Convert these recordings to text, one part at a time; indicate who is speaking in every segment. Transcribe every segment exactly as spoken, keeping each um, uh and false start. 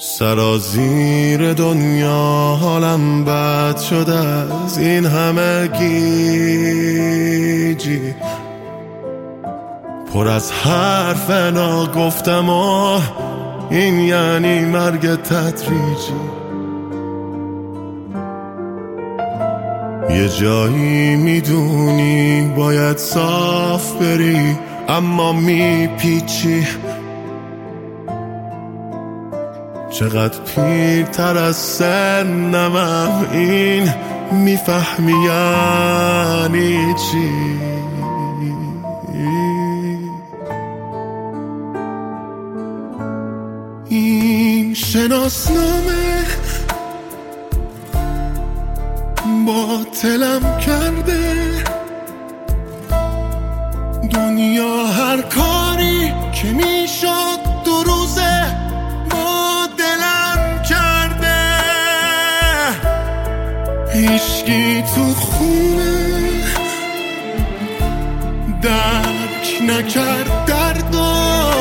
Speaker 1: سرازیر دنیا حالم بد شده از این همه گیجی، پر از حرف ناگفتم و این یعنی مرگ تدریجی. یه جایی میدونی باید صاف بری اما میپیچی، چقدر پیرتر از سنمم این میفهمی یعنی چی. این شناسنامه باطلم کرده، دنیا هر کاری که میشد دو روزه با دلم کرده. هیچکی تو خونه درک نکرد درد و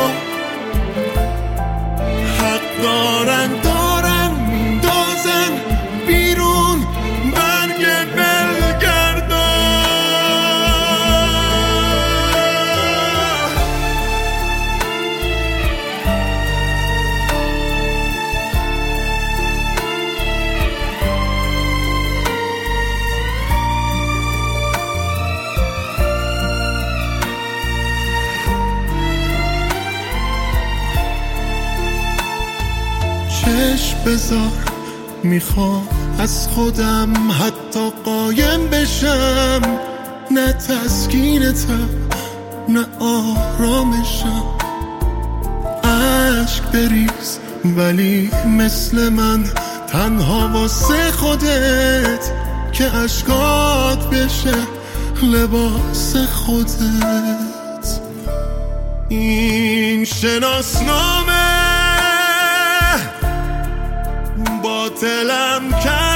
Speaker 1: حق دارن دارن میندازن بیرون برگ بلگردا. چشم بذار میخوام از خودم حتی قایم بشم، نه تسکینتم نه آرامشم. عشق بریز ولی مثل من تنها واسه خودت که عشقات بشه لباس خودت. این شناسنامه باطلم کرد